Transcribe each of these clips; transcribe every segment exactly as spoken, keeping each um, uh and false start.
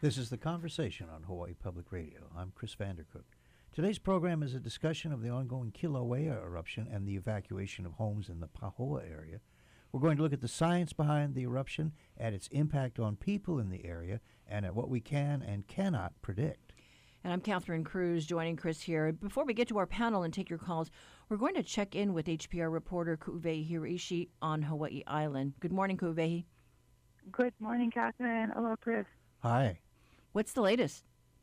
This is The Conversation on Hawaii Public Radio. I'm Chris Vandercook. Today's program is a discussion of the ongoing Kilauea eruption and the evacuation of homes in the Pahoa area. We're going to look at the science behind the eruption, at its impact on people in the area, and at what we can and cannot predict. And I'm Catherine Cruz, joining Chris here. Before we get to our panel and take your calls, we're going to check in with H P R reporter Ku'uwehi Hiraishi on Hawaii Island. Good morning, Ku'uwehi. Good morning, Catherine. Hello, Chris. Hi. What's the latest?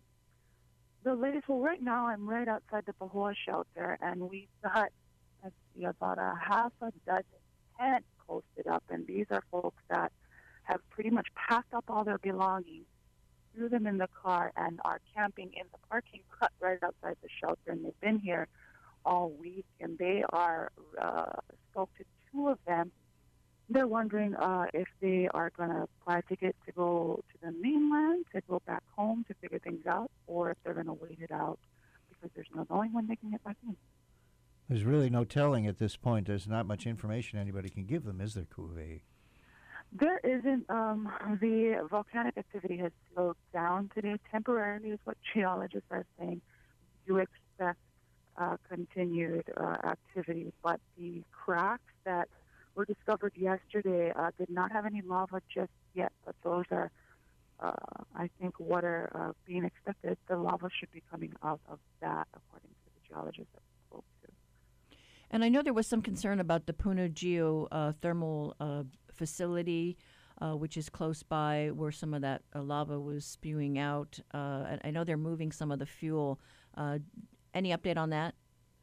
The latest, well, right now I'm right outside the Pahoa shelter, and we've got let's see, about a half a dozen tents posted up, and these are folks that have pretty much packed up all their belongings, threw them in the car, and are camping in the parking lot right outside the shelter, and they've been here all week, and they are, uh, spoke to two of them. They're wondering uh, if they are going to buy a ticket to go to the mainland, to go back home to figure things out, or if they're going to wait it out because there's no knowing when they can get back in. There's really no telling at this point. There's not much information anybody can give them, is there, Ku'uwehi? There isn't. Um, the volcanic activity has slowed down today temporarily, is what geologists are saying. You expect uh, continued uh, activity, but the cracks that were discovered yesterday uh, did not have any lava just yet, but those are, uh, I think, what are uh, being expected. The lava should be coming out of that, according to the geologists that we spoke to. And I know there was some concern about the Puna geothermal uh, facility, uh, which is close by where some of that uh, lava was spewing out. Uh, and I know they're moving some of the fuel. Uh, any update on that?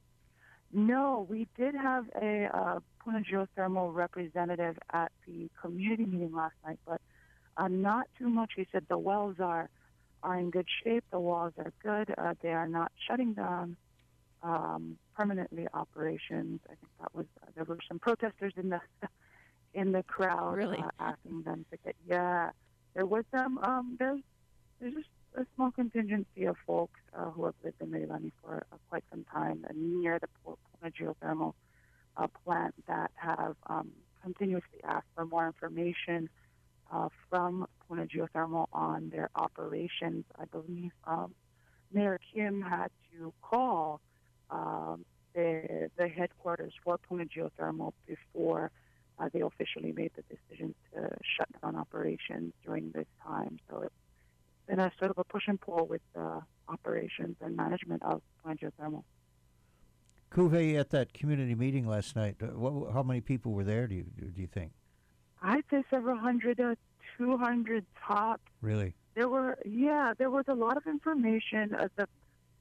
No, we did have a uh, Puna geothermal representative at the community meeting last night, but uh, not too much. He said the wells are are in good shape, the walls are good, uh, they are not shutting down um, permanently operations. I think that was uh, there were some protesters in the in the crowd really? uh, asking them to get. Yeah, there was some. Um, there's there's just a small contingency of folks uh, who have lived in Leilani for uh, quite some time and near the Puna geothermal uh, plant that have um, continuously asked for more information uh, from Puna geothermal on their operations. I believe um, Mayor Kim had to call um, the, the headquarters for Puna geothermal before uh, they officially made the decision to shut down operations during this time. So it's been a sort of a push and pull with uh, operations and management of Puna geothermal. Ku'uwehi, at that community meeting last night, uh, what, how many people were there, do you, do you think? I'd say several hundred, uh, two hundred top. Really? There were, yeah, there was a lot of information. Uh, the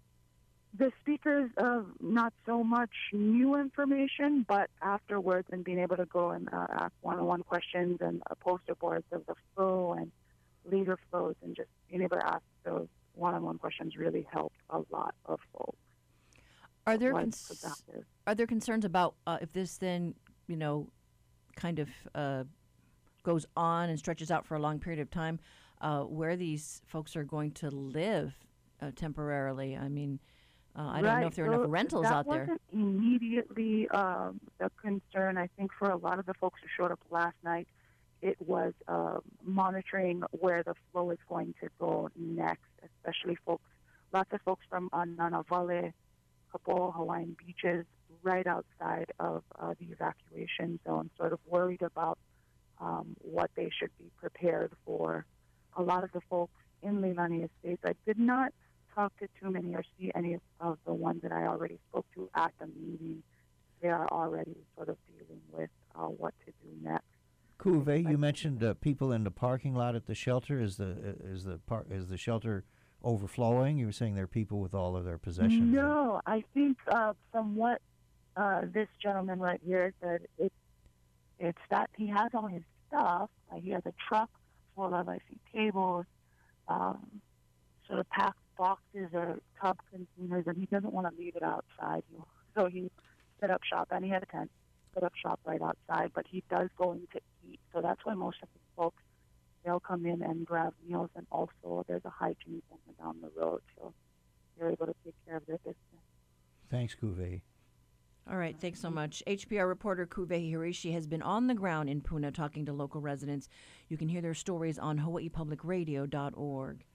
the speakers, uh, not so much new information, but afterwards and being able to go and uh, ask one-on-one questions and uh, poster boards of the flow and leader flows, and just being able to ask those one-on-one questions really helped a lot of folks. Are there cons- are there concerns about uh, if this then, you know, kind of uh, goes on and stretches out for a long period of time, uh, where these folks are going to live uh, temporarily? I mean, uh, I right. don't know if there are so enough rentals that out there. That wasn't immediately um, a concern. I think for a lot of the folks who showed up last night, it was uh, monitoring where the flow is going to go next, especially folks, lots of folks from uh, Nanavale, couple Hawaiian beaches right outside of uh, the evacuation zone, sort of worried about um, what they should be prepared for. A lot of the folks in Leilani Estates, I did not talk to too many or see any of, of the ones that I already spoke to at the meeting. They are already sort of dealing with uh, what to do next. Ku'uwehi, you mentioned uh, people in the parking lot at the shelter. Is the uh, is the par- is the shelter overflowing? You were saying there are people with all of their possessions. No, I think uh, from what uh, this gentleman right here said, it, it's that he has all his stuff. Uh, he has a truck full of, I see, tables, um, sort of packed boxes or tub containers, and he doesn't want to leave it outside. He, so he set up shop, and he had a tent, set up shop right outside, but he does go in to eat. So that's why most of the folks, they'll come in and grab meals, and also there's a hygiene center down the road, so they're able to take care of their business. Thanks, Ku'uwehi. All right, thanks so much. H P R reporter Ku'uwehi Hiraishi has been on the ground in Puna talking to local residents. You can hear their stories on hawaii public radio dot org.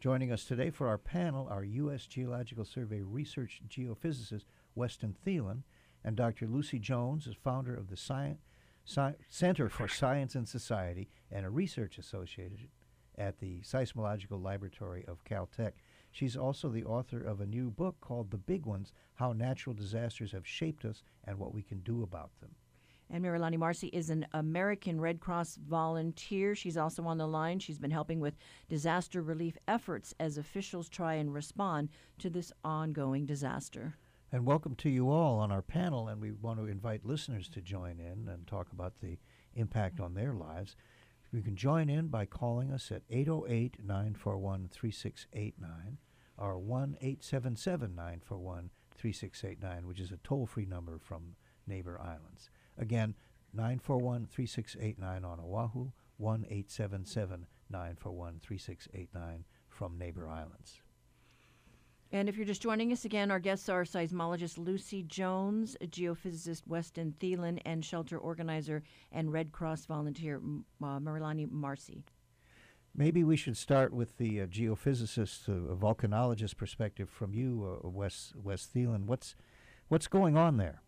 Joining us today for our panel are U S Geological Survey research geophysicist Weston Thielen and Doctor Lucy Jones, is founder of the Sci- Sci- Center for Science and Society and a research associate at the Seismological Laboratory of Caltech. She's also the author of a new book called The Big Ones: How Natural Disasters Have Shaped Us and What We Can Do About Them. And Marilani Marcy is an American Red Cross volunteer. She's also on the line. She's been helping with disaster relief efforts as officials try and respond to this ongoing disaster. And welcome to you all on our panel, and we want to invite listeners to join in and talk about the impact on their lives. You can join in by calling us at eight oh eight, nine four one, three six eight nine or one eight seven seven, nine four one, three six eight nine, which is a toll-free number from Neighbor Islands. Again, nine four one, three six eight nine on Oahu, one eight seven seven, nine four one, three six eight nine from Neighbor Islands. And if you're just joining us again, our guests are seismologist Lucy Jones, geophysicist Weston Thielen, and shelter organizer and Red Cross volunteer uh, Marilani Marcy. Maybe we should start with the uh, geophysicist, uh, volcanologist perspective from you, uh, Wes, Wes Thielen. What's, what's going on there?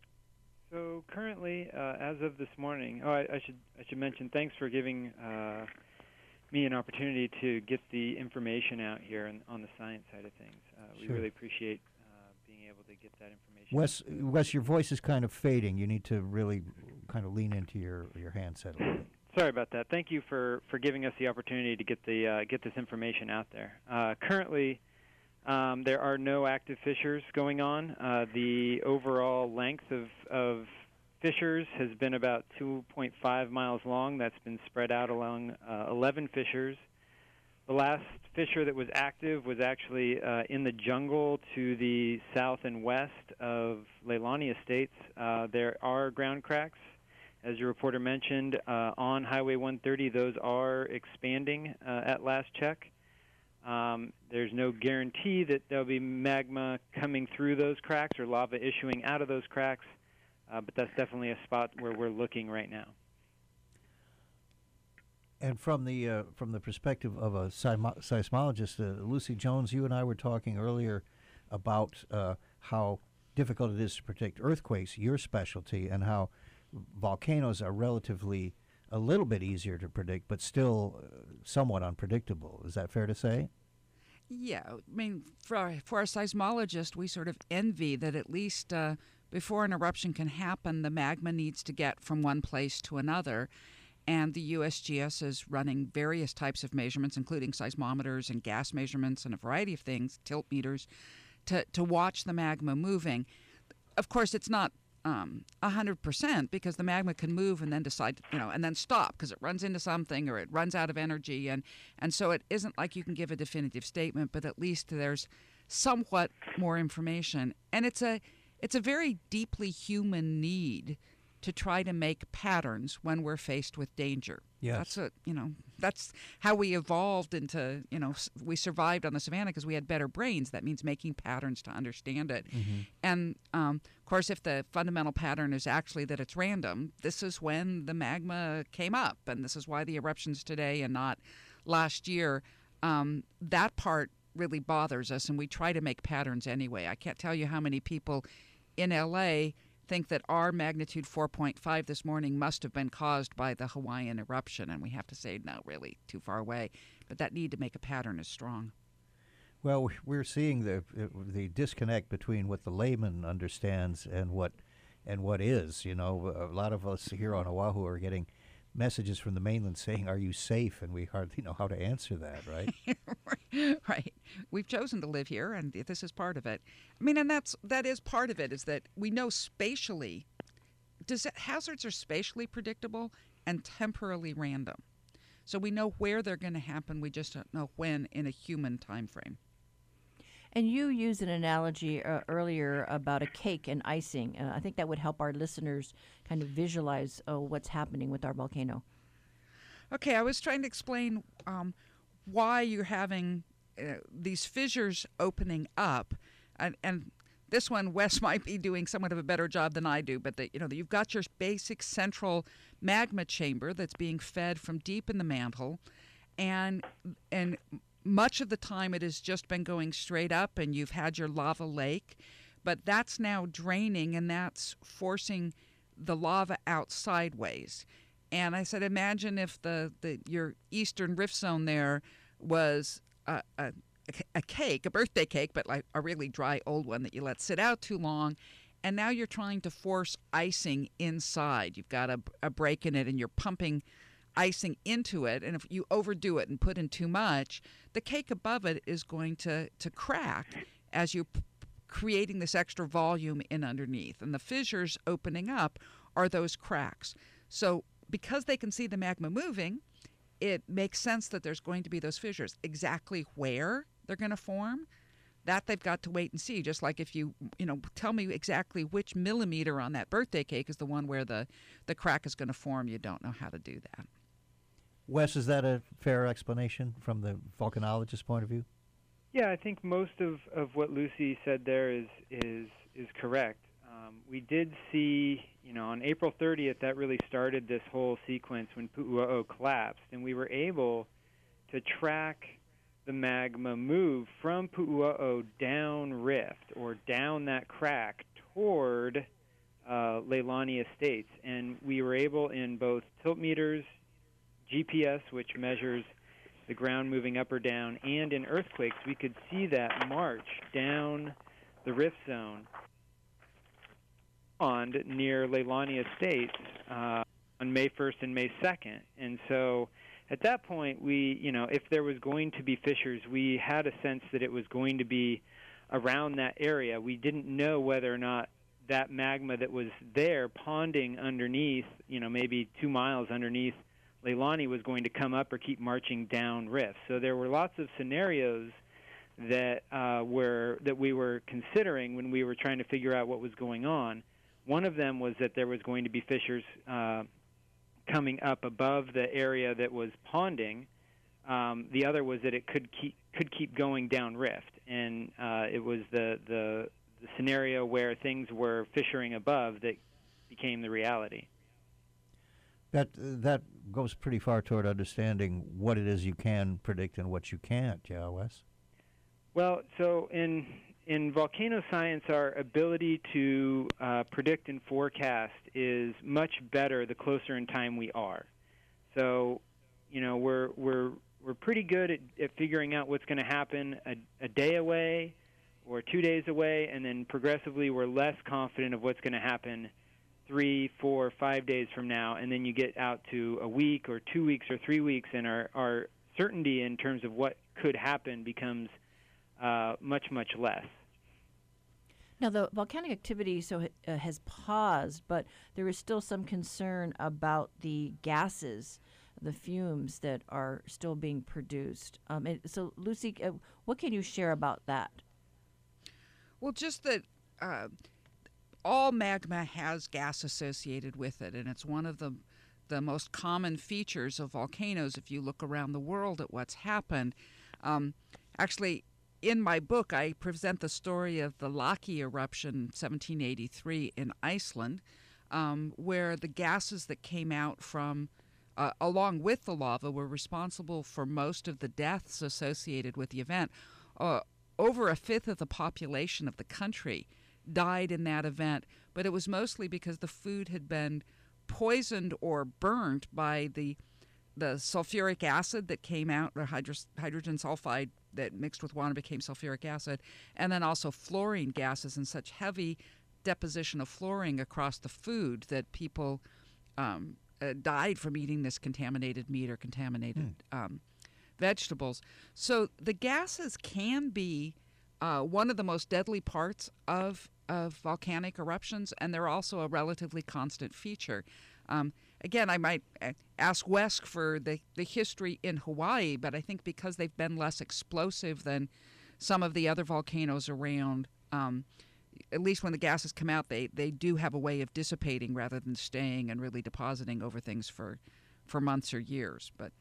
So currently, uh, as of this morning, oh, I, I should I should mention, thanks for giving uh, me an opportunity to get the information out here on, on the science side of things. Uh, we Sure. really appreciate uh, being able to get that information. Wes, Wes, your voice is kind of fading. You need to really kind of lean into your, your handset a little bit. Sorry about that. Thank you for, for giving us the opportunity to get the uh, get this information out there. Uh, currently, um, there are no active fissures going on. Uh, the overall length of, of fissures has been about two point five miles long. That's been spread out along uh, eleven fissures. The last fissure that was active was actually uh, in the jungle to the south and west of Leilani Estates. Uh, there are ground cracks. As your reporter mentioned, uh, on Highway one thirty, those are expanding uh, at last check. Um, there's no guarantee that there'll be magma coming through those cracks or lava issuing out of those cracks, uh, but that's definitely a spot where we're looking right now. And from the uh, from the perspective of a seismo- seismologist, uh, Lucy Jones, you and I were talking earlier about uh, how difficult it is to predict earthquakes, your specialty, and how volcanoes are relatively a little bit easier to predict, but still uh, somewhat unpredictable. Is that fair to say? Yeah, I mean, for our, for our seismologist, we sort of envy that at least uh, before an eruption can happen, the magma needs to get from one place to another. And the U S G S is running various types of measurements, including seismometers and gas measurements and a variety of things, tilt meters, to, to watch the magma moving. Of course, it's not um, one hundred percent because the magma can move and then decide, you know, and then stop because it runs into something or it runs out of energy. And, and so it isn't like you can give a definitive statement, but at least there's somewhat more information. And it's a, it's a very deeply human need to try to make patterns when we're faced with danger. Yes. That's a, you know, that's how we evolved into, you know, we survived on the savannah because we had better brains. That means making patterns to understand it. Mm-hmm. And, um, of course, if the fundamental pattern is actually that it's random, this is when the magma came up, and this is why the eruptions today and not last year. Um, that part really bothers us, and we try to make patterns anyway. I can't tell you how many people in L A think that our magnitude four point five this morning must have been caused by the Hawaiian eruption, and we have to say, no, really, too far away. But that need to make a pattern is strong. Well, we're seeing the the disconnect between what the layman understands and what and what is. You know, a lot of us here on Oahu are getting messages from the mainland saying, "Are you safe?" And we hardly know how to answer that, right? Right. We've chosen to live here, and this is part of it. I mean, and that's that is part of it. Is that we know spatially, does it, hazards are spatially predictable and temporally random. So we know where they're going to happen. We just don't know when in a human time frame. And you used an analogy uh, earlier about a cake and icing. Uh, I think that would help our listeners kind of visualize uh, what's happening with our volcano. Okay, I was trying to explain um, why you're having uh, these fissures opening up, and, and this one Wes might be doing somewhat of a better job than I do. But the, you know, you've got your basic central magma chamber that's being fed from deep in the mantle, and and much of the time it has just been going straight up and you've had your lava lake, but that's now draining and that's forcing the lava out sideways. And I said, imagine if the, the your eastern rift zone there was a, a, a cake, a birthday cake, but like a really dry old one that you let sit out too long, and now you're trying to force icing inside. You've got a, a break in it and you're pumping icing into it, and if you overdo it and put in too much, the cake above it is going to, to crack as you're p- creating this extra volume in underneath. And the fissures opening up are those cracks. So because they can see the magma moving, it makes sense that there's going to be those fissures. Exactly where they're going to form, that they've got to wait and see. Just like if you, you know, tell me exactly which millimeter on that birthday cake is the one where the, the crack is going to form, you don't know how to do that. Wes, is that a fair explanation from the volcanologist's point of view? Yeah, I think most of, of what Lucy said there is is is correct. Um, we did see, you know, on April thirtieth, that really started this whole sequence when Pu'u'o'o collapsed, and we were able to track the magma move from Pu'u'o'o down rift or down that crack toward uh, Leilani Estates, and we were able in both tilt meters, G P S, which measures the ground moving up or down, and in earthquakes, we could see that march down the rift zone on near Leilani Estates uh, on May first and May second. And so at that point, we, you know, if there was going to be fissures, we had a sense that it was going to be around that area. We didn't know whether or not that magma that was there ponding underneath, you know, maybe two miles underneath Leilani was going to come up or keep marching down rift. So there were lots of scenarios that uh, were that we were considering when we were trying to figure out what was going on. One of them was that there was going to be fissures uh, coming up above the area that was ponding. Um, the other was that it could keep could keep going down rift, and uh, it was the, the the scenario where things were fissuring above that became the reality. That that goes pretty far toward understanding what it is you can predict and what you can't, yeah, Wes? Well, so in in volcano science, our ability to uh, predict and forecast is much better the closer in time we are. So, you know, we're we're we're pretty good at, at figuring out what's going to happen a, a day away or two days away, and then progressively we're less confident of what's going to happen three, four, five days from now, and then you get out to a week or two weeks or three weeks, and our, our certainty in terms of what could happen becomes uh, much, much less. Now, the volcanic activity so uh, has paused, but there is still some concern about the gases, the fumes that are still being produced. Um, and so, Lucy, uh, what can you share about that? Well, just that uh, all magma has gas associated with it, and it's one of the the most common features of volcanoes if you look around the world at what's happened. Um, actually, in my book, I present the story of the Laki eruption, seventeen eighty-three, in Iceland, um, where the gases that came out from, uh, along with the lava, were responsible for most of the deaths associated with the event. Uh, over a fifth of the population of the country died in that event, but it was mostly because the food had been poisoned or burnt by the the sulfuric acid that came out, or hydro, hydrogen sulfide that mixed with water became sulfuric acid, and then also fluorine gases and such heavy deposition of fluorine across the food that people um, uh, died from eating this contaminated meat or contaminated mm. um, vegetables. So the gases can be uh, one of the most deadly parts of of volcanic eruptions, and they're also a relatively constant feature. Um, again, I might ask Wes for the, the history in Hawaii, but I think because they've been less explosive than some of the other volcanoes around, um, at least when the gases come out, they, they do have a way of dissipating rather than staying and really depositing over things for, for months or years. But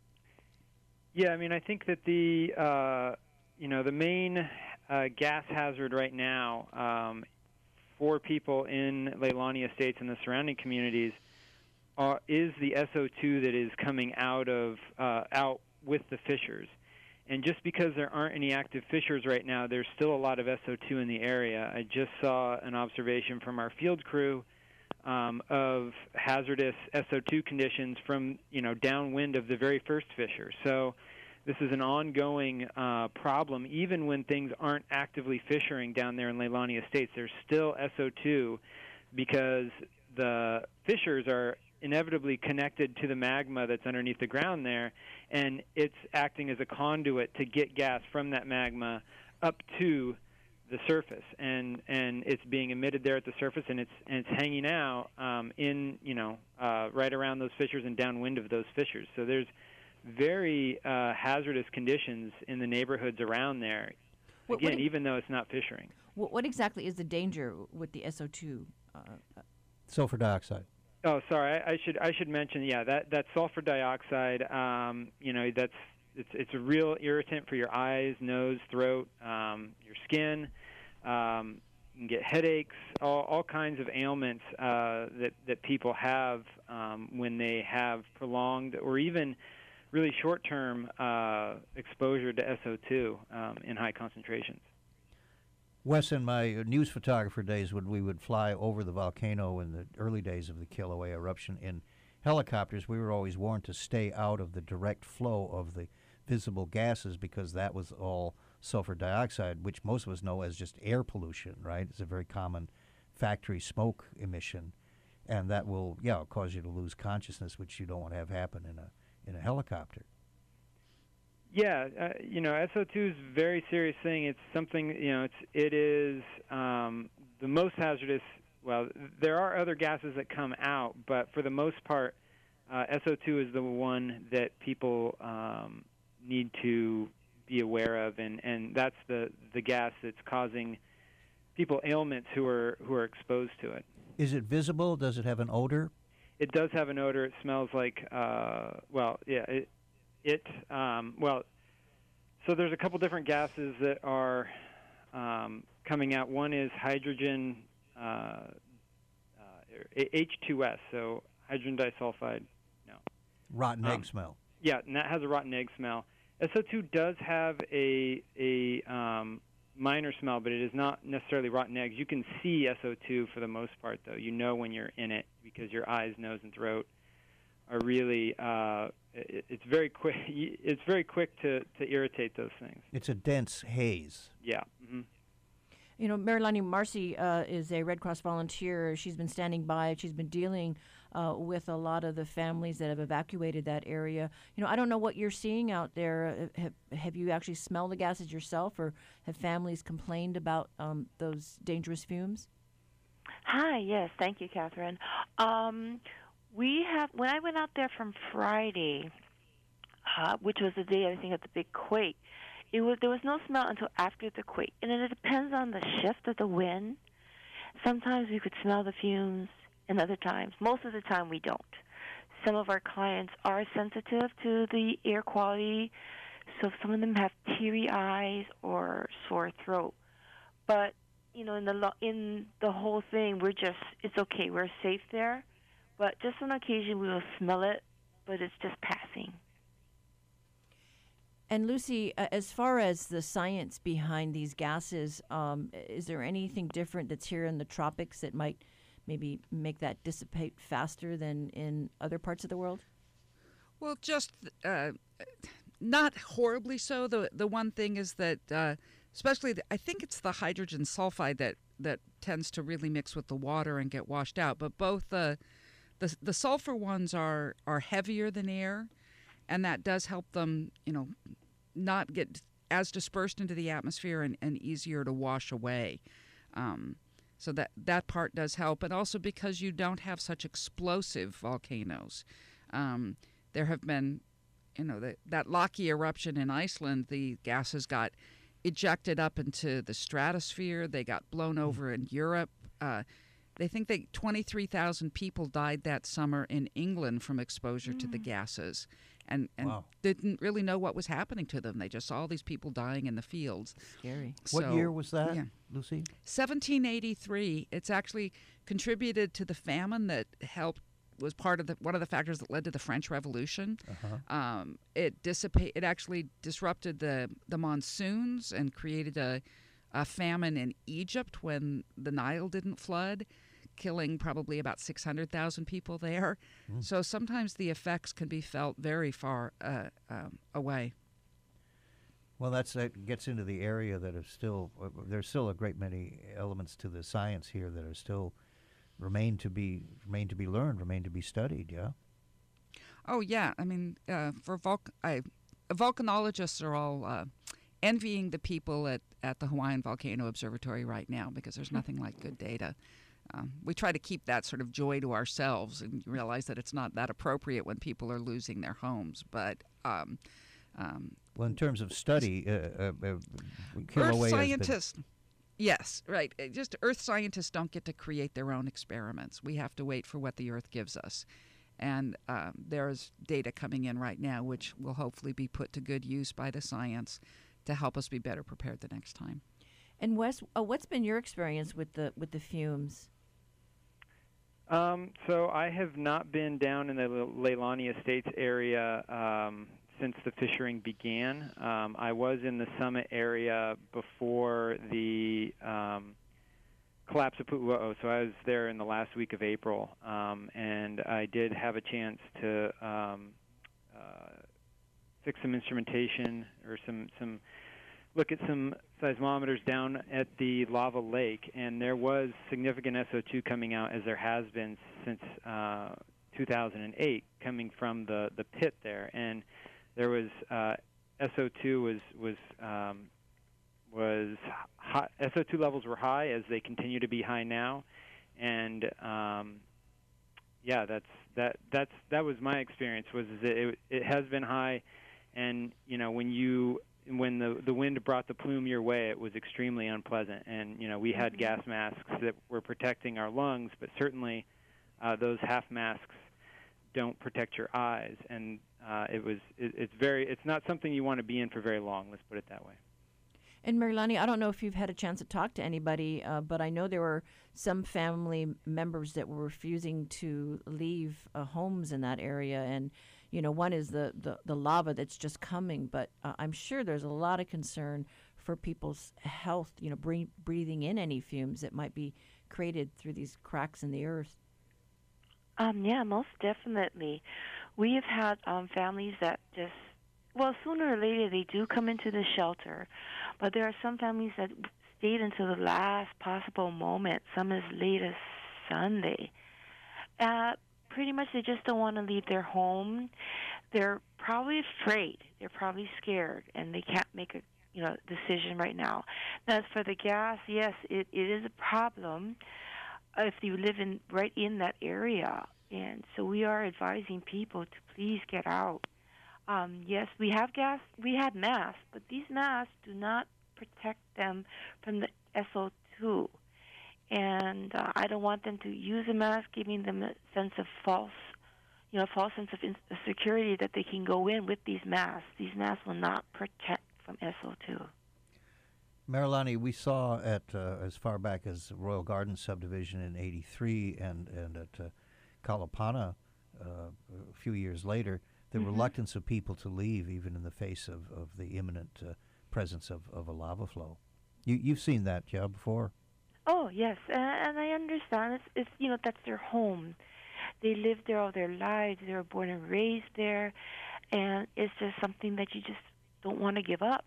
yeah, I mean, I think that the uh, you know the main uh, gas hazard right now um, for people in Leilani Estates and the surrounding communities uh, is the S O two that is coming out of uh, out with the fissures. And just because there aren't any active fissures right now, there's still a lot of S O two in the area. I just saw an observation from our field crew um, of hazardous S O two conditions from, you know, downwind of the very first fissure. So this is an ongoing uh, problem. Even when things aren't actively fissuring down there in Leilani Estates, there's still S O two because the fissures are inevitably connected to the magma that's underneath the ground there, and it's acting as a conduit to get gas from that magma up to the surface, and and it's being emitted there at the surface, and it's and it's hanging out um, in you know uh, right around those fissures and downwind of those fissures. So there's very uh, hazardous conditions in the neighborhoods around there. What, Again, what, even though it's not fissuring. What, what exactly is the danger with the S O two? Uh, Sulfur dioxide. Oh, sorry. I, I should I should mention. Yeah, that, that sulfur dioxide. Um, you know, that's it's it's a real irritant for your eyes, nose, throat, um, your skin. Um, you can get headaches, all all kinds of ailments uh, that that people have um, when they have prolonged or even really short-term uh, exposure to S O two um, in high concentrations. Wes, in my news photographer days, when we would fly over the volcano in the early days of the Kilauea eruption in helicopters, we were always warned to stay out of the direct flow of the visible gases because that was all sulfur dioxide, which most of us know as just air pollution, right? It's a very common factory smoke emission, and that will, yeah, cause you to lose consciousness, which you don't want to have happen in a in a helicopter. Yeah, uh, you know, S O two is a very serious thing. It's something, you know, it's it is um, the most hazardous. Well, there are other gases that come out, but for the most part, uh, S O two is the one that people um, need to be aware of, and, and that's the, the gas that's causing people ailments who are who are exposed to it. Is it visible? Does it have an odor? It does have an odor. It smells like, uh, well, yeah, it. It um, well, so there's a couple different gases that are um, coming out. One is hydrogen uh, uh, H two S, so hydrogen disulfide. No, rotten um, egg smell. Yeah, and that has a rotten egg smell. S O two does have a a um, minor smell, but it is not necessarily rotten eggs. You can see S O two for the most part, though. You know when you're in it because your eyes, nose, and throat are really uh, it, it's very quick. It's very quick to, to irritate those things. It's a dense haze. Yeah. Mm-hmm. You know, Marilani Marcy uh, is a Red Cross volunteer. She's been standing by. She's been dealing uh, with a lot of the families that have evacuated that area. You know, I don't know what you're seeing out there. Have, have you actually smelled the gases yourself, or have families complained about um, those dangerous fumes? Hi. Yes. Thank you, Catherine. Um, We have, when I went out there from Friday, uh, which was the day, I think, of the big quake, it was there was no smell until after the quake. And then it depends on the shift of the wind. Sometimes we could smell the fumes, and other times, most of the time, we don't. Some of our clients are sensitive to the air quality, so some of them have teary eyes or sore throat. But, you know, in the lo- in the whole thing, we're just, it's okay. We're safe there. But just on occasion, we will smell it, but it's just passing. And Lucy, uh, as far as the science behind these gases, um, is there anything different that's here in the tropics that might maybe make that dissipate faster than in other parts of the world? Well, just uh, not horribly so. The the one thing is that, uh, especially, the, I think it's the hydrogen sulfide that, that tends to really mix with the water and get washed out. But both the The the sulfur ones are, are heavier than air, and that does help them, you know, not get as dispersed into the atmosphere and, and easier to wash away. Um, so that, that part does help, and also because you don't have such explosive volcanoes. Um, there have been, you know, the, that Laki eruption in Iceland, the gases got ejected up into the stratosphere. They got blown over in Europe. Uh, They think that twenty-three thousand people died that summer in England from exposure mm. to the gases, and, and wow. didn't really know what was happening to them. They just saw all these people dying in the fields. Scary. What so, year was that, yeah. Lucy? seventeen eighty-three. It's actually contributed to the famine that helped was part of the one of the factors that led to the French Revolution. Uh-huh. Um, it dissipate. It actually disrupted the the monsoons and created a, a famine in Egypt when the Nile didn't flood, killing probably about six hundred thousand people there. Mm. So sometimes the effects can be felt very far uh, um, away. Well, that's, that gets into the area that is still, uh, there's still a great many elements to the science here that are still remain to be remain to be learned, remain to be studied, yeah? Oh, yeah. I mean, uh, for volc- I, volcanologists are all uh, envying the people at, at the Hawaiian Volcano Observatory right now because there's nothing like good data. Um, we try to keep that sort of joy to ourselves and realize that it's not that appropriate when people are losing their homes. But um, um, well, in terms of study, uh, uh, uh, Earth Kilauea scientists, yes, right. Uh, Just Earth scientists don't get to create their own experiments. We have to wait for what the Earth gives us. And um, there's data coming in right now which will hopefully be put to good use by the science to help us be better prepared the next time. And Wes, uh, what's been your experience with the with the fumes? Um, so I have not been down in the Leilani Estates area um, since the fishing began. Um, I was in the summit area before the um, collapse of Pu'uo'o, so I was there in the last week of April, um, and I did have a chance to um, uh, fix some instrumentation or some some look at some seismometers down at the lava lake, and there was significant S O two coming out, as there has been since uh, two thousand eight, coming from the, the pit there. And there was uh, S O two was was um, was high, S O two levels were high, as they continue to be high now, and um, yeah, that's that that's that was my experience. Was is it, it it has been high, and you know when you when the the wind brought the plume your way, it was extremely unpleasant. And you know we had gas masks that were protecting our lungs, but certainly uh, those half masks don't protect your eyes. And uh, it was it, it's very it's not something you want to be in for very long. Let's put it that way. And Marilani, I don't know if you've had a chance to talk to anybody, uh, but I know there were some family members that were refusing to leave uh, homes in that area. And you know, one is the, the, the lava that's just coming, but uh, I'm sure there's a lot of concern for people's health, you know, breathe, breathing in any fumes that might be created through these cracks in the earth. Um, yeah, most definitely. We have had um, families that just, well, sooner or later they do come into the shelter, but there are some families that stayed until the last possible moment, some as late as Sunday. Uh, pretty much they just don't want to leave their home. They're probably afraid. They're probably scared, and they can't make a you know decision right now. Now, as for the gas, yes, it, it is a problem if you live in right in that area, and so we are advising people to please get out. Um, yes, we have gas. We have masks, but these masks do not protect them from the S O two. And uh, I don't want them to use a mask, giving them a sense of false, you know, false sense of in- security that they can go in with these masks. These masks will not protect from S O two. Marilani, we saw at uh, as far back as Royal Gardens subdivision in eighty-three and, and at uh, Kalapana uh, a few years later, the mm-hmm. reluctance of people to leave even in the face of, of the imminent uh, presence of, of a lava flow. You, you've seen that, yeah, before? Oh, yes, and, and I understand. It's, it's, you know, that's their home. They lived there all their lives. They were born and raised there, and it's just something that you just don't want to give up,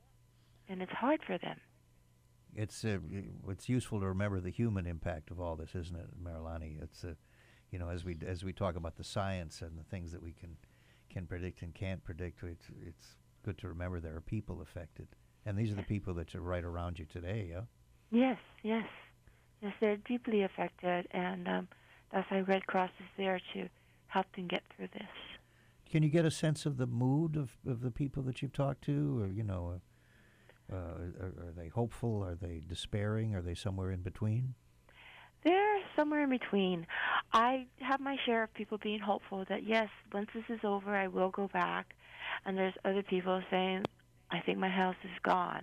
and it's hard for them. It's uh, it's useful to remember the human impact of all this, isn't it, Marilani? It's uh, you know, as we as we talk about the science and the things that we can can predict and can't predict, it's it's good to remember there are people affected, and these are the people that are right around you today, yeah. Yes, yes, yes. They're deeply affected, and um, that's why Red Cross is there to help them get through this. Can you get a sense of the mood of, of the people that you've talked to, or you know, uh, are, are they hopeful? Are they despairing? Are they somewhere in between? They're somewhere in between. I have my share of people being hopeful that yes, once this is over, I will go back, and there's other people saying, I think my house is gone.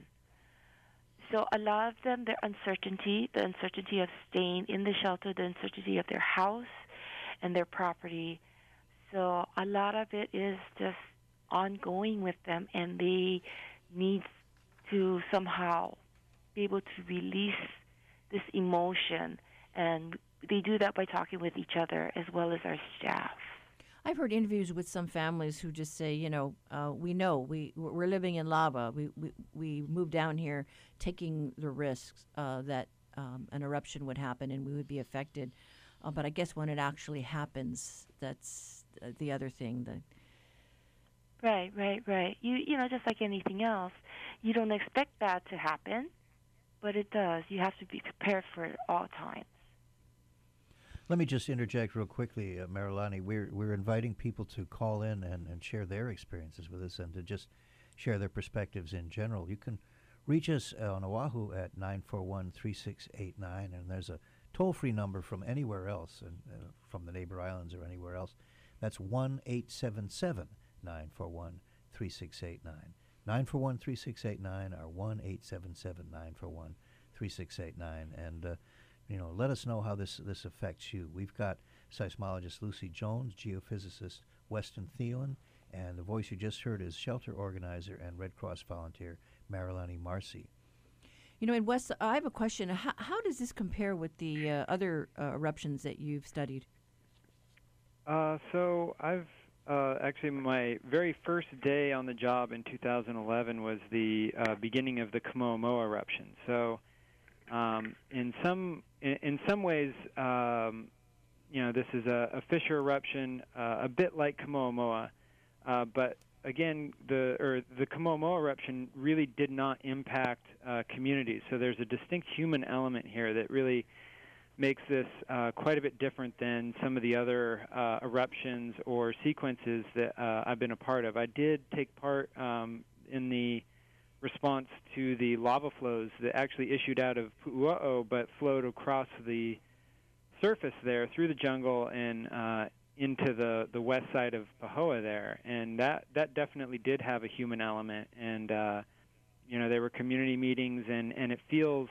So a lot of them, their uncertainty, the uncertainty of staying in the shelter, the uncertainty of their house, and their property. So a lot of it is just ongoing with them, and they need to somehow be able to release this emotion, and they do that by talking with each other as well as our staff. I've heard interviews with some families who just say, you know, uh, we know we we're living in lava. We we we moved down here taking the risks uh, that um, an eruption would happen and we would be affected. Uh, but I guess when it actually happens, that's uh, the other thing. The Right, right, right. You you know, just like anything else, you don't expect that to happen, but it does. You have to be prepared for it at all times. Let me just interject real quickly, uh, Marilani. We're we're inviting people to call in and, and share their experiences with us and to just share their perspectives in general. You can reach us on Oahu at nine four one, three six eight nine, and there's a toll-free number from anywhere else, and uh, from the neighbor islands or anywhere else. That's one eight seven seven, nine four one, three six eight nine. nine four one, three six eight nine or one eight seven seven, nine four one, three six eight nine. And uh, you know, let us know how this this affects you. We've got seismologist Lucy Jones, geophysicist Weston Thielen, and the voice you just heard is shelter organizer and Red Cross volunteer Marilani Marcy. You know, in West, I have a question. How, how does this compare with the uh, other uh, eruptions that you've studied? Uh, so I've uh, actually my very first day on the job in two thousand eleven was the uh, beginning of the Kamoa-Moa eruption. So um, in some in, in some ways, um, you know, this is a, a fissure eruption, uh, a bit like Kamoa-Moa, uh, but again, the or the Kamoa-Moa eruption really did not impact uh, communities. So there's a distinct human element here that really makes this uh, quite a bit different than some of the other uh, eruptions or sequences that uh, I've been a part of. I did take part um, in the response to the lava flows that actually issued out of Pu'uo'o but flowed across the surface there through the jungle and uh, into the, the west side of Pahoa there. And that, that definitely did have a human element. And, uh, you know, there were community meetings, and, and it feels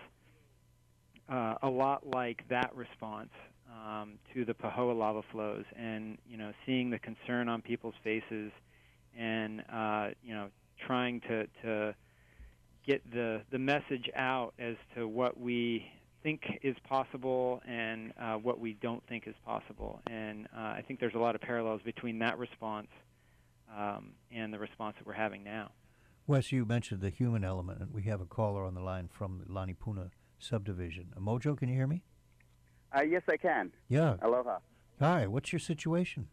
Uh, a lot like that response um, to the Pahoa lava flows, and you know, seeing the concern on people's faces, and uh, you know, trying to to get the the message out as to what we think is possible and uh, what we don't think is possible. And uh, I think there's a lot of parallels between that response um, and the response that we're having now. Wes, you mentioned the human element, and we have a caller on the line from Lanipuna subdivision. Uh, Mojo, can you hear me? Uh, yes, I can. Yeah. Aloha. Hi, what's your situation?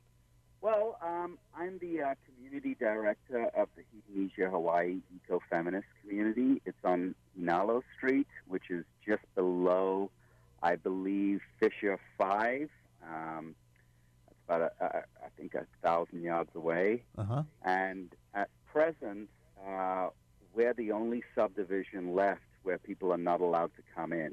Well, um, I'm the uh, community director of the Indonesia Hawaii Eco-Feminist Community. It's on Inalo Street, which is just below, I believe, Fisher five. Um, that's about, a, a, I think, a thousand yards away. Uh-huh. And at present, uh, we're the only subdivision left where people are not allowed to come in.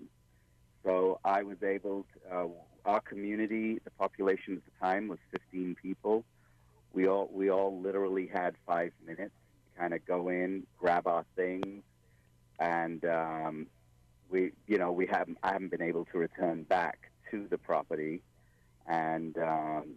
So I was able to, uh, our community, the population at the time was fifteen people. We all, we all literally had five minutes to kind of go in, grab our things, and um, we, you know, we haven't, I haven't been able to return back to the property. And um,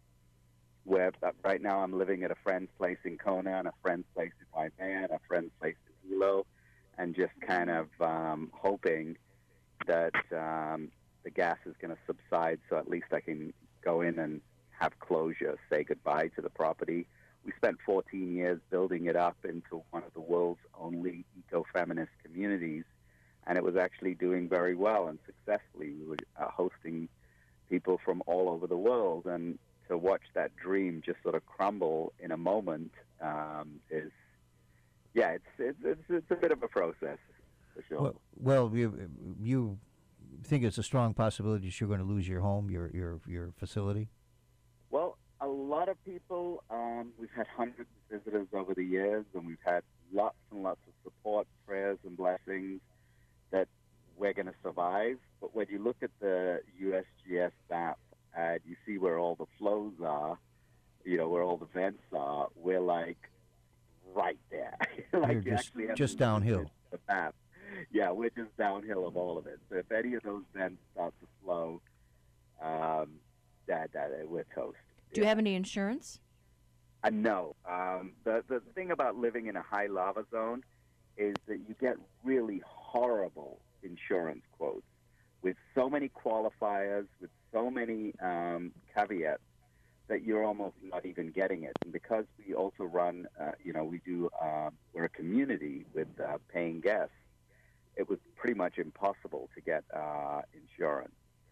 where right now I'm living at a friend's place in Kona, and a friend's place in Waimea, and a friend's place in Hilo, and just kind of um, hoping that um, the gas is going to subside, so at least I can go in and have closure, say goodbye to the property. We spent fourteen years building it up into one of the world's only eco-feminist communities, and it was actually doing very well and successfully. We were uh, hosting people from all over the world, and to watch that dream just sort of crumble in a moment um, is, yeah, it's, it's it's it's a bit of a process, for sure. Well, well you, you think it's a strong possibility that you're going to lose your home, your your your facility? Well, a lot of people, um, we've had hundreds of visitors over the years, and we've had lots and lots of support, prayers, and blessings that we're going to survive. But when you look at the U S G S map and you see where all the flows are, you know, where all the vents are, we're like right there. like You're you just, actually have just to downhill. The map. Yeah, we're just downhill of all of it. So if any of those vents start to flow, um, that, that we're toast. Do you have any insurance? Uh, no. Um, the, the thing about living in a high lava zone is that you get really horrible insurance quotes with so many qualifiers, with so many um, caveats that you're almost not even getting it. And because we also run, uh, you know, we do, uh, we're a community with uh, paying guests, it was pretty much impossible to get uh, insurance.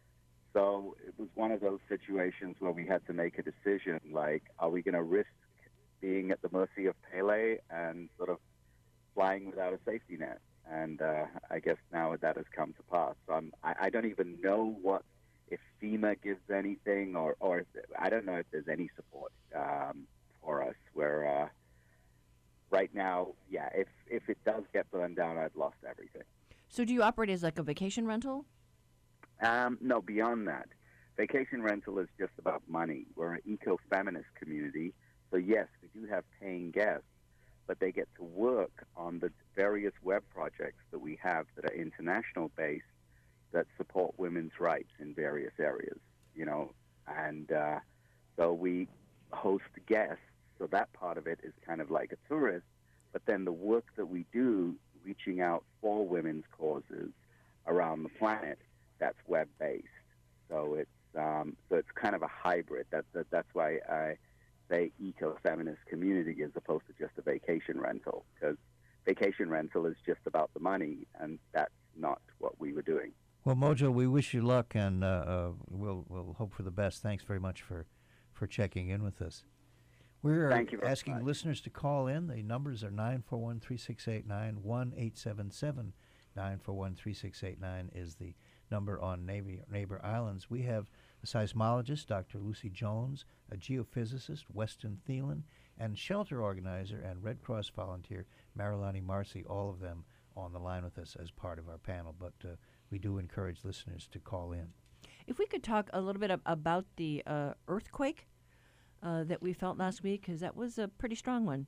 So it was one of those situations where we had to make a decision, like, are we going to risk being at the mercy of Pele and sort of flying without a safety net? And uh, I guess now that has come to pass. So I'm, I, I don't even know what, if FEMA gives anything, or, or if, I don't know if there's any support um, for us. Where uh, right now, yeah, if, if it does get burned down, I've lost everything. So do you operate as like a vacation rental? Um, no, beyond that. Vacation rental is just about money. We're an eco-feminist community. So, yes, we do have paying guests, but they get to work on the various web projects that we have that are international-based that support women's rights in various areas, you know. And uh, so we host guests, so that part of it is kind of like a tourist. But then the work that we do, reaching out for women's causes around the planet, that's web-based. So it's um, so it's kind of a hybrid. That, that that's why I say eco-feminist community as opposed to just a vacation rental, because vacation rental is just about the money, and that's not what we were doing. Well, Mojo, we wish you luck, and uh, uh, we'll we'll hope for the best. Thanks very much for, for checking in with us. We're Thank you very asking much. listeners to call in. The numbers are nine four one, three six eight nine, one eight seven seven. nine four one, three six eight nine is the number on Neighbor, Neighbor Islands. We have a seismologist, Doctor Lucy Jones, a geophysicist, Weston Thielen, and shelter organizer and Red Cross volunteer, Marilani Marcy, all of them on the line with us as part of our panel. But uh, we do encourage listeners to call in. If we could talk a little bit ab- about the uh, earthquake uh, that we felt last week, because that was a pretty strong one.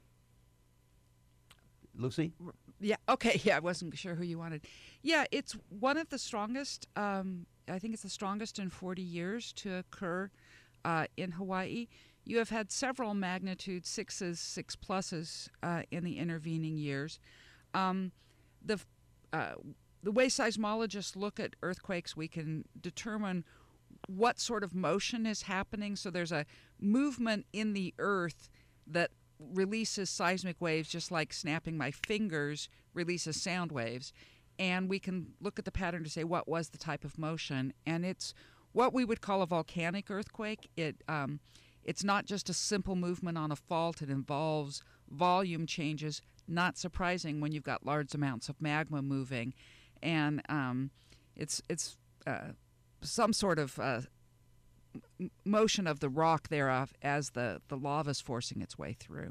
Lucy? Yeah, okay, yeah, I wasn't sure who you wanted. Yeah, it's one of the strongest, um, I think it's the strongest in forty years to occur uh, in Hawaii. You have had several magnitude sixes, six pluses uh, in the intervening years. Um, the uh, the way seismologists look at earthquakes, we can determine what sort of motion is happening. So there's a movement in the earth that releases seismic waves, just like snapping my fingers releases sound waves. And we can look at the pattern to say what was the type of motion. And it's what we would call a volcanic earthquake. It um, it's not just a simple movement on a fault. It involves volume changes. Not surprising when you've got large amounts of magma moving. And um, it's it's uh, some sort of uh, m- motion of the rock thereof as the, the lava is forcing its way through.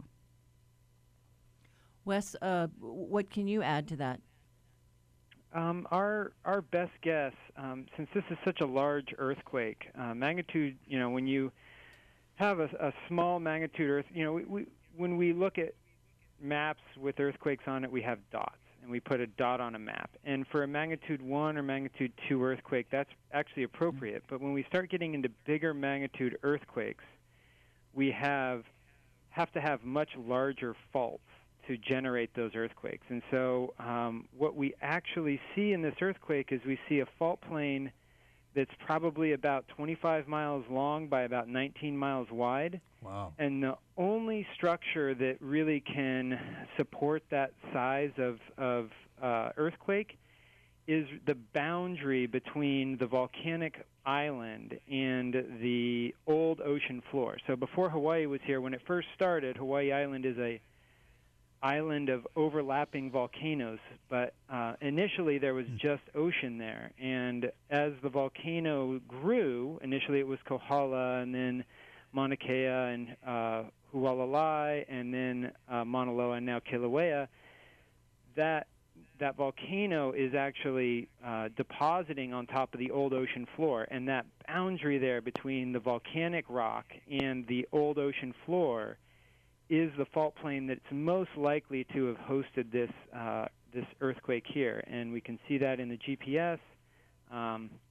Wes, uh, what can you add to that? Um, our our best guess, um, since this is such a large earthquake, uh, magnitude, you know, when you have a, a small magnitude earth, you know, we, we, when we look at maps with earthquakes on it, we have dots, and we put a dot on a map. And for a magnitude one or magnitude two earthquake, that's actually appropriate. But when we start getting into bigger magnitude earthquakes, we have have to have much larger faults to generate those earthquakes. And so um, what we actually see in this earthquake is we see a fault plane that's probably about twenty-five miles long by about nineteen miles wide. Wow. And the only structure that really can support that size of, of uh, earthquake is the boundary between the volcanic island and the old ocean floor. So before Hawaii was here, when it first started, Hawaii Island is a island of overlapping volcanoes, but uh, initially there was just ocean there. And as the volcano grew, initially it was Kohala, and then Mauna Kea and uh, Hualalai, and then uh, Mauna Loa, and now Kilauea. That that volcano is actually uh, depositing on top of the old ocean floor, and that boundary there between the volcanic rock and the old ocean floor is the fault plane that's most likely to have hosted this uh, this earthquake here. And we can see that in the G P S. Um,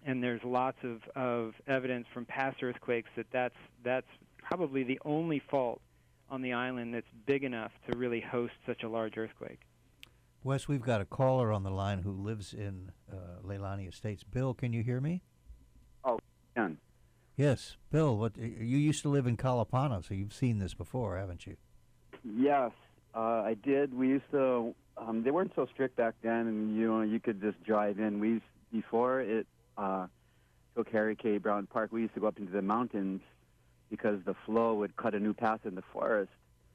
and there's lots of, of evidence from past earthquakes that that's, that's probably the only fault on the island that's big enough to really host such a large earthquake. Wes, we've got a caller on the line who lives in uh, Leilani Estates. Bill, can you hear me? Oh, can. Yes, Bill. What you used to live in Kalapana, so you've seen this before, haven't you? Yes, uh, I did. We used to. Um, they weren't so strict back then, and you know you could just drive in. We used, before it uh, took Harry K. Brown Park. We used to go up into the mountains because the flow would cut a new path in the forest.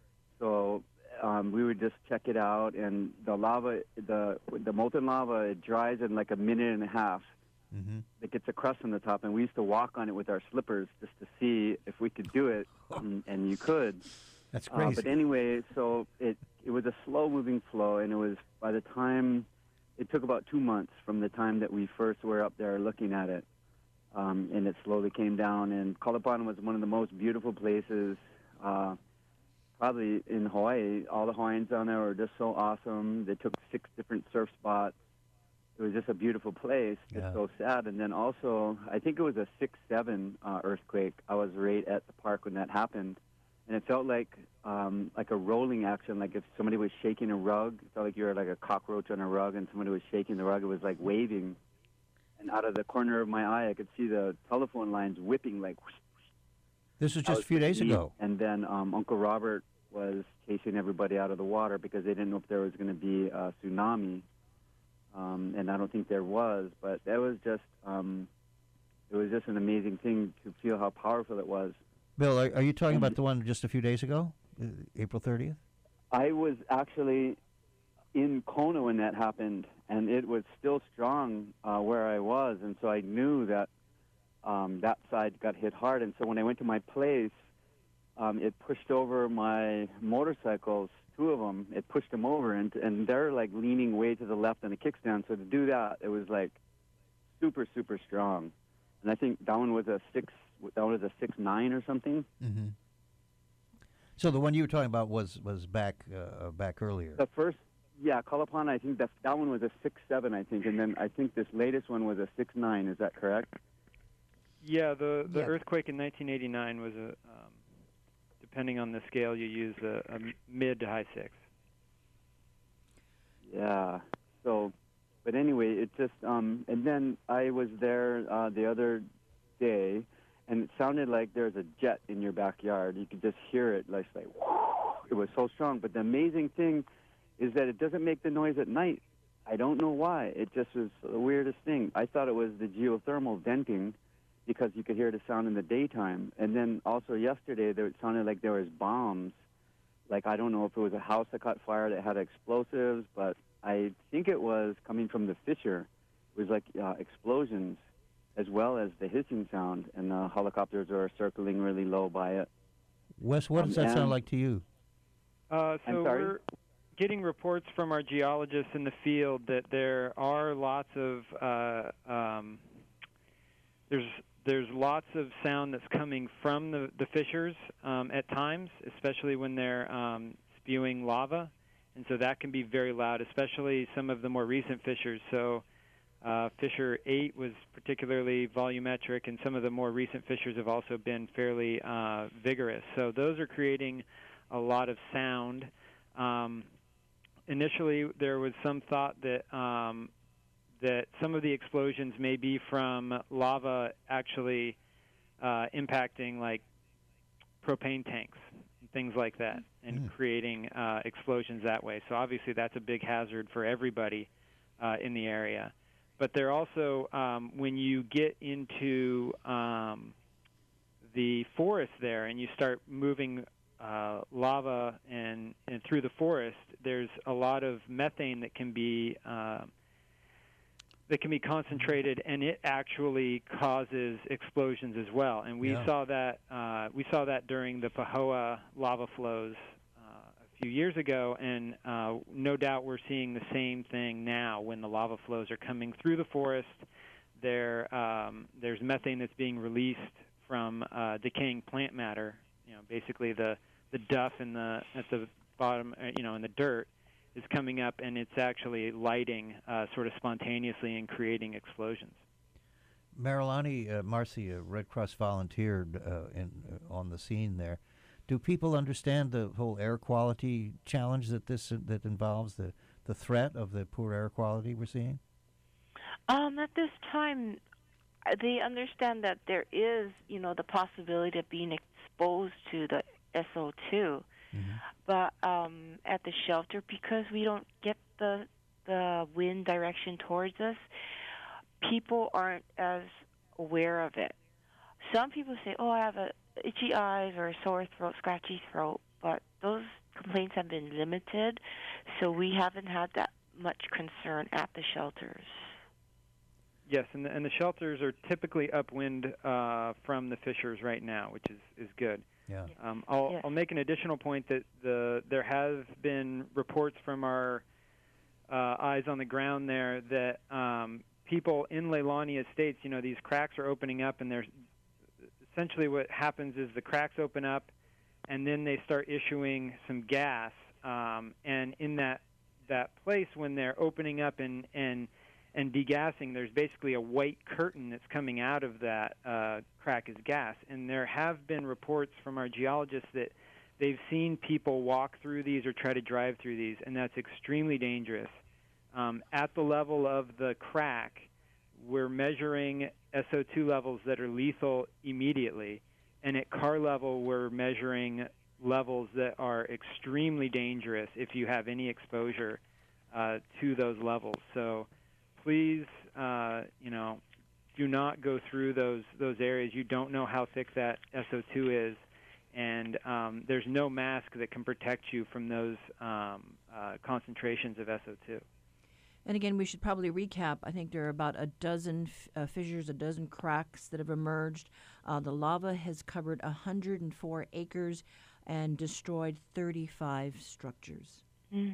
So um, we would just check it out, and the lava, the the molten lava, it dries in like a minute and a half. Mm-hmm. It gets a crust on the top, and we used to walk on it with our slippers just to see if we could do it, and, and you could. That's crazy. Uh, but anyway, so it it was a slow-moving flow, and it was by the time it took about two months from the time that we first were up there looking at it, um, and it slowly came down. And Kalapana was one of the most beautiful places, uh, probably in Hawaii. All the Hawaiians down there were just so awesome. They took six different surf spots. It was just a beautiful place. Yeah. It's so sad. And then also, I think it was a six seven uh, earthquake. I was right at the park when that happened. And it felt like um, like a rolling action, like if somebody was shaking a rug. It felt like you were like a cockroach on a rug and somebody was shaking the rug. It was like waving. And out of the corner of my eye, I could see the telephone lines whipping like whoosh, whoosh. This was just a few days ago. And then um, Uncle Robert was chasing everybody out of the water because they didn't know if there was going to be a tsunami. Um, and I don't think there was, but that was just, um, it was just an amazing thing to feel how powerful it was. Bill, are, are you talking about the one just a few days ago, uh, April thirtieth? I was actually in Kona when that happened, and it was still strong uh, where I was, and so I knew that um, that side got hit hard. And so when I went to my place, um, it pushed over my motorcycles, two of them. It pushed them over, and and they're like leaning way to the left on the kickstand. So to do that, it was like super, super strong. And I think that one was a six. That was a six nine or something. Mm-hmm. So the one you were talking about was was back uh, back earlier. The first, yeah, Kalapana. I think that that one was a six seven. I think, and then I think this latest one was a six nine. Is that correct? Yeah, the the Yeah. earthquake in nineteen eighty-nine was a, um, depending on the scale you use, a, a mid to high six. Yeah. So, but anyway, it just um, and then I was there uh, the other day, and it sounded like there's a jet in your backyard. You could just hear it, like, like whoo! It was so strong. But the amazing thing is that it doesn't make the noise at night. I don't know why. It just was the weirdest thing. I thought it was the geothermal venting because you could hear the sound in the daytime. And then also yesterday, there, it sounded like there was bombs. Like, I don't know if it was a house that caught fire that had explosives, but I think it was coming from the fissure. It was like uh, explosions, as well as the hissing sound, and the helicopters are circling really low by it. Wes, what does Um, that sound and- like to you? Uh, I'm so sorry? we're getting reports from our geologists in the field that there are lots of uh, um, there's there's lots of sound that's coming from the the fissures um, at times, especially when they're um, spewing lava, and so that can be very loud, especially some of the more recent fissures. So. Uh, fissure eight was particularly volumetric, and some of the more recent fissures have also been fairly uh, vigorous. So those are creating a lot of sound. Um, initially, there was some thought that um, that some of the explosions may be from lava actually uh, impacting like propane tanks and things like that, and Mm. creating uh, explosions that way. So obviously, that's a big hazard for everybody uh, in the area. But they're also, um, when you get into um, the forest there and you start moving uh, lava and, and through the forest, there's a lot of methane that can be uh, that can be concentrated, and it actually causes explosions as well. And we Yeah. saw that uh, we saw that during the Pahoa lava flows few years ago, and uh, no doubt we're seeing the same thing now when the lava flows are coming through the forest. There, um, there's methane that's being released from uh, decaying plant matter. You know, basically the the duff in the at the bottom, uh, you know, in the dirt, is coming up, and it's actually lighting uh, sort of spontaneously and creating explosions. Marilani, uh, Marcy, a Red Cross volunteered uh, in uh, on the scene there. Do people understand the whole air quality challenge that this uh, that involves the, the threat of the poor air quality we're seeing? Um, at this time, uh, they understand that there is, you know, the possibility of being exposed to the S O two. Mm-hmm. But um, at the shelter, because we don't get the the wind direction towards us, people aren't as aware of it. Some people say, "Oh, I have a itchy eyes or a sore throat, scratchy throat," but those complaints have been limited, so we haven't had that much concern at the shelters. Yes, and the, and the shelters are typically upwind uh, from the fissures right now, which is, is good. Yeah. Um, I'll, yes. I'll make an additional point that the there have been reports from our uh, eyes on the ground there that um, people in Leilani Estates, you know, these cracks are opening up, and there's essentially what happens is the cracks open up, and then they start issuing some gas, um, and in that that place when they're opening up and and and degassing, there's basically a white curtain that's coming out of that uh, crack as gas. And there have been reports from our geologists that they've seen people walk through these or try to drive through these, and that's extremely dangerous. Um, at the level of the crack, we're measuring S O two levels that are lethal immediately, and at car level, we're measuring levels that are extremely dangerous if you have any exposure uh, to those levels. So please, uh, you know, do not go through those those areas. You don't know how thick that S O two is, and um, there's no mask that can protect you from those um, uh, concentrations of S O two. And again, we should probably recap. I think there are about a dozen f- uh, fissures, a dozen cracks that have emerged. Uh, the lava has covered one hundred four acres and destroyed thirty-five structures. Mm.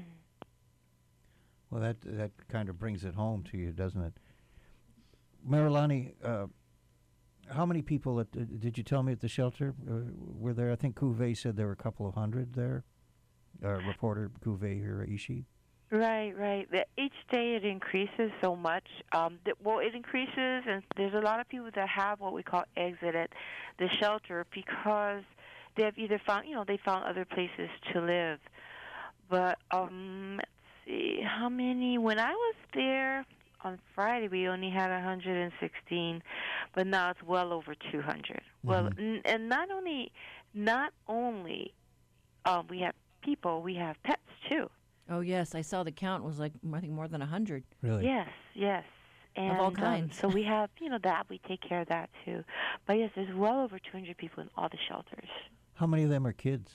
Well, that that kind of brings it home to you, doesn't it? Marilani, uh, how many people at, uh, did you tell me at the shelter uh, were there? I think Cuvée said there were a couple of hundred there. Uh, reporter Cuvée Hiraishi. Right, right. The, each day it increases so much. Um, that, well, it increases, and there's a lot of people that have what we call exited the shelter because they have either found, you know, they found other places to live. But um, let's see, how many? When I was there on Friday, we only had one hundred sixteen, but now it's well over two hundred. Mm-hmm. Well, n- and not only, not only, um, we have people, we have pets too. Oh, yes. I saw the count was like, I think, more than one hundred. Really? Yes, yes. And, of all kinds. Um, so we have, you know, that. We take care of that, too. But, yes, there's well over two hundred people in all the shelters. How many of them are kids?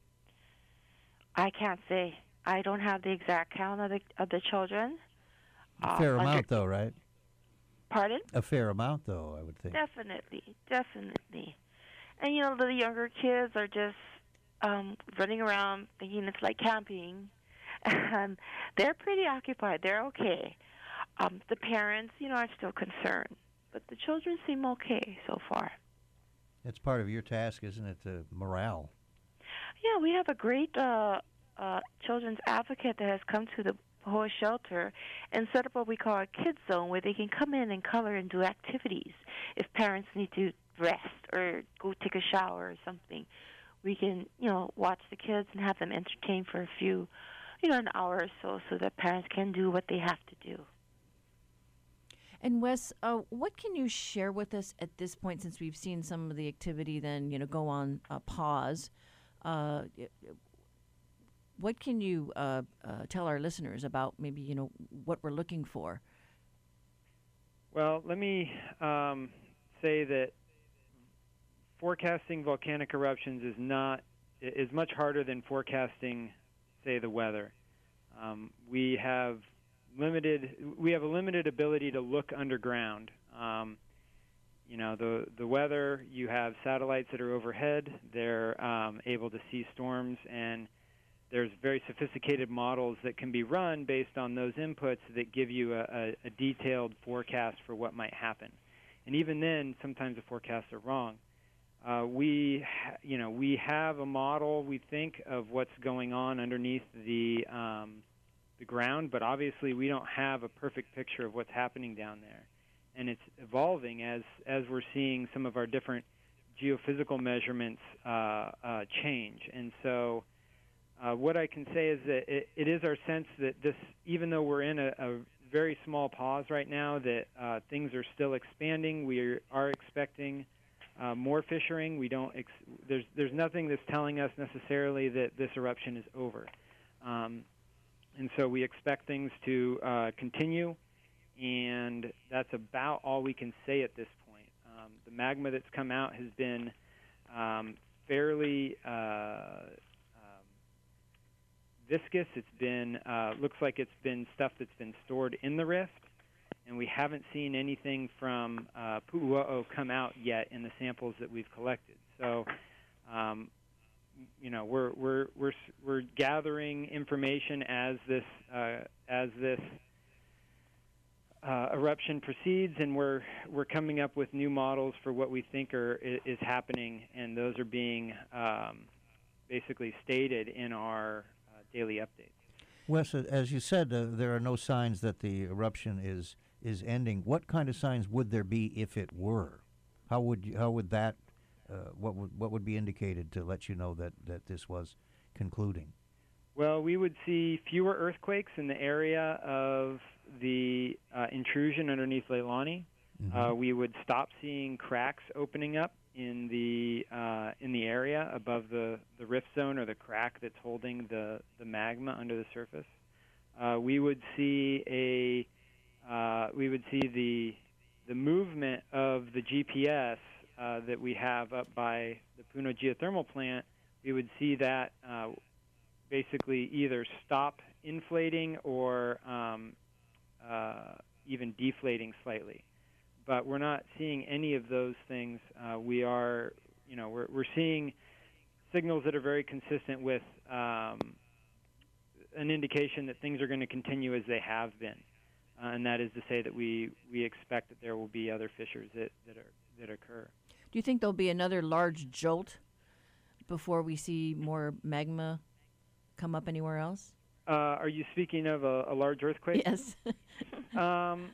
I can't say. I don't have the exact count of the, of the children. A fair uh, amount, under, though, right? Pardon? A fair amount, though, I would think. Definitely, definitely. And, you know, the younger kids are just um, running around thinking it's like camping. And they're pretty occupied. They're okay. Um, the parents, you know, are still concerned. But the children seem okay so far. It's part of your task, isn't it, uh, morale? Yeah, we have a great uh, uh, children's advocate that has come to the Pahoa shelter and set up what we call a kids zone where they can come in and color and do activities. If parents need to rest or go take a shower or something, we can, you know, watch the kids and have them entertained for a few you know, an hour or so so that parents can do what they have to do. And Wes, uh, what can you share with us at this point since we've seen some of the activity then, you know, go on uh, pause? Uh, what can you uh, uh, tell our listeners about maybe, you know, what we're looking for? Well, let me um, say that forecasting volcanic eruptions is not is much harder than forecasting, say, the weather. Um, we have limited. We have a limited ability to look underground. Um, you know, the the weather. You have satellites that are overhead. They're um, able to see storms, and there's very sophisticated models that can be run based on those inputs that give you a, a, a detailed forecast for what might happen. And even then, sometimes the forecasts are wrong. Uh, we, ha- you know, we have a model, we think, of what's going on underneath the um, the ground, but obviously we don't have a perfect picture of what's happening down there. and it's evolving as as we're seeing some of our different geophysical measurements uh, uh, change. And so uh, what I can say is that it, it is our sense that this, even though we're in a, a very small pause right now, that uh, things are still expanding. We are, are expecting uh, more fishing. We don't. Ex- there's there's nothing that's telling us necessarily that this eruption is over, um, and so we expect things to uh, continue. And that's about all we can say at this point. Um, the magma that's come out has been um, fairly uh, um, viscous. It's been uh, looks like it's been stuff that's been stored in the rift, and we haven't seen anything from uh, Pu'uo'o come out yet in the samples that we've collected. So, um, you know, we're we're we're we're gathering information as this uh, as this. Uh, eruption proceeds, and we're we're coming up with new models for what we think are is, is happening, and those are being um, basically stated in our uh, daily updates. Wes, as you said, uh, there are no signs that the eruption is is ending. What kind of signs would there be if it were? How would you, how would that uh, what would what would be indicated to let you know that, that this was concluding? Well, we would see fewer earthquakes in the area of the uh, intrusion underneath Leilani. Mm-hmm. Uh, we would stop seeing cracks opening up in the uh, in the area above the, the rift zone or the crack that's holding the, the magma under the surface. Uh, we would see a uh, we would see the the movement of the G P S uh, that we have up by the Puno geothermal plant. We would see that uh, basically either stop inflating or um, uh, even deflating slightly. But we're not seeing any of those things. Uh, we are, you know, we're, we're seeing signals that are very consistent with um, an indication that things are going to continue as they have been. Uh, and that is to say that we, we expect that there will be other fissures that, that, are, that occur. Do you think there'll be another large jolt before we see more magma come up anywhere else? Uh, are you speaking of a, a large earthquake? Yes. um,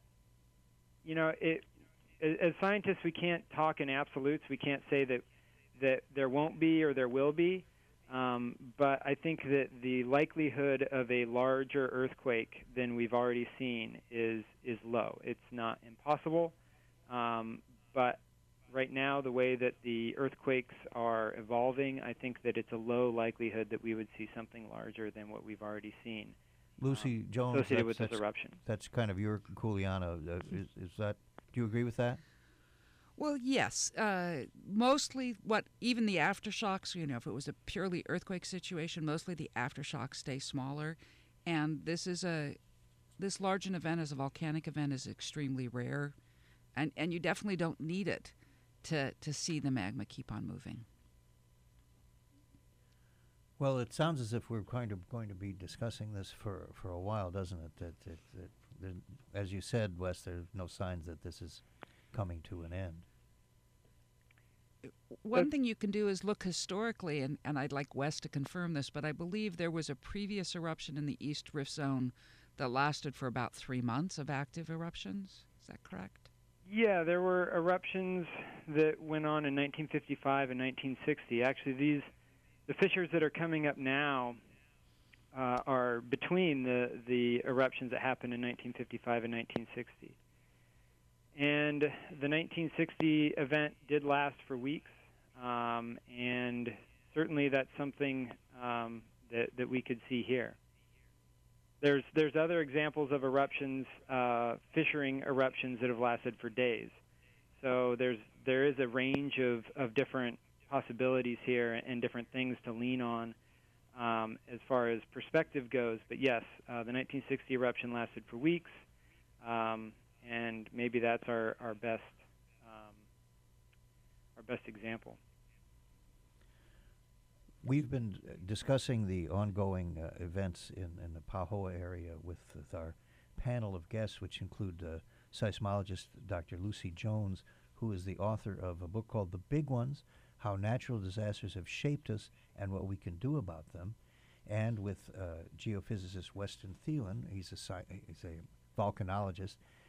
you know, it, as scientists, we can't talk in absolutes. We can't say that that there won't be or there will be. Um, but I think that the likelihood of a larger earthquake than we've already seen is is low. It's not impossible, um, but right now, the way that the earthquakes are evolving, I think that it's a low likelihood that we would see something larger than what we've already seen. Lucy um, Jones, associated with that's, this eruption. That's kind of your Kuleana. Uh, is, is that? Do you agree with that? Well, yes. Uh, mostly, what even the aftershocks. You know, if it was a purely earthquake situation, mostly the aftershocks stay smaller, and this is a this large an event as a volcanic event is extremely rare, and and you definitely don't need it to to see the magma keep on moving. Well, it sounds as if we're kind of going to be discussing this for, for a while, doesn't it? That, that, that, that, as you said, Wes, there's no signs that this is coming to an end. One thing you can do is look historically, and, and I'd like Wes to confirm this, but I believe there was a previous eruption in the East Rift Zone that lasted for about three months of active eruptions. Is that correct? Yeah, there were eruptions that went on in nineteen fifty-five and nineteen sixty. Actually, these the fissures that are coming up now uh, are between the, the eruptions that happened in nineteen fifty-five and nineteen sixty. And the nineteen sixty event did last for weeks, um, and certainly that's something um, that, that we could see here. There's there's other examples of eruptions, uh, fissuring eruptions that have lasted for days. So there's there is a range of, of different possibilities here and different things to lean on um, as far as perspective goes. But yes, uh, the nineteen sixty eruption lasted for weeks, um, and maybe that's our our best um, our best example. We've been discussing the ongoing uh, events in, in the Pahoa area with, with our panel of guests, which include uh, seismologist Doctor Lucy Jones, who is the author of a book called The Big Ones, How Natural Disasters Have Shaped Us and What We Can Do About Them, and with uh, geophysicist Weston Thielen. He's a, sci- he's a volcanologist,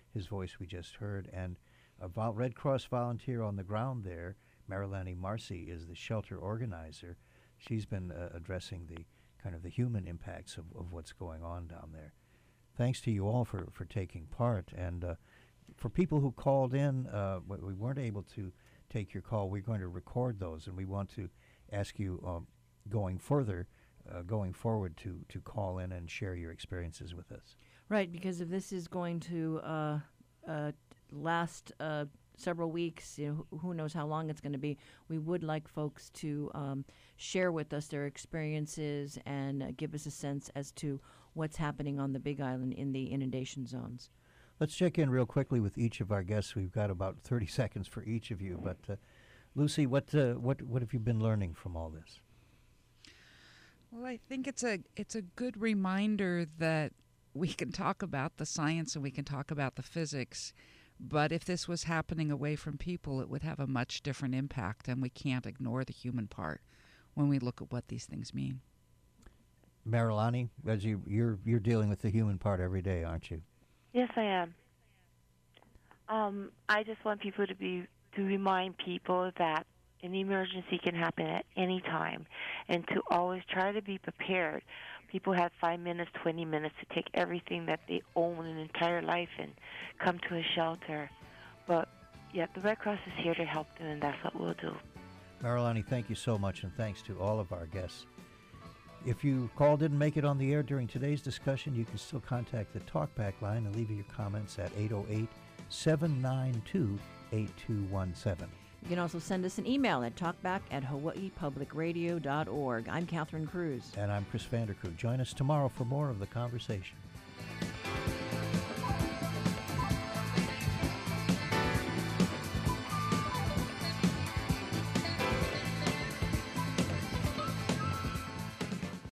his voice we just heard. And a vol- Red Cross volunteer on the ground there, Marilani Marcy, is the shelter organizer. She's been uh, addressing the kind of the human impacts of, of what's going on down there. Thanks to you all for, for taking part. And uh, for people who called in, uh, we weren't able to take your call. We're going to record those, and we want to ask you um, going further, uh, going forward, to, to call in and share your experiences with us. Right, because if this is going to uh, uh, last uh, several weeks, you know, who, who knows how long it's going to be, we would like folks to um, share with us their experiences and uh, give us a sense as to what's happening on the Big Island in the inundation zones. Let's check in real quickly with each of our guests. We've got about thirty seconds for each of you. But uh, Lucy, what uh, what what have you been learning from all this? Well, I think it's a it's a good reminder that we can talk about the science and we can talk about the physics, but if this was happening away from people, it would have a much different impact, and we can't ignore the human part when we look at what these things mean. Marilani, as you you're you're dealing with the human part every day, aren't you? Yes, I am. Um, I just want people to be to remind people that an emergency can happen at any time, and to always try to be prepared. People have five minutes, twenty minutes to take everything that they own an entire life and come to a shelter. But yeah, the Red Cross is here to help them, and that's what we'll do. Marilani, thank you so much, and thanks to all of our guests. If you call didn't make it on the air during today's discussion, you can still contact the Talkback line and leave your comments at eight oh eight, seven nine two, eight two one seven. You can also send us an email at talkback at hawaii public radio dot org. I'm Catherine Cruz. And I'm Chris Vanderkook. Join us tomorrow for more of the conversation.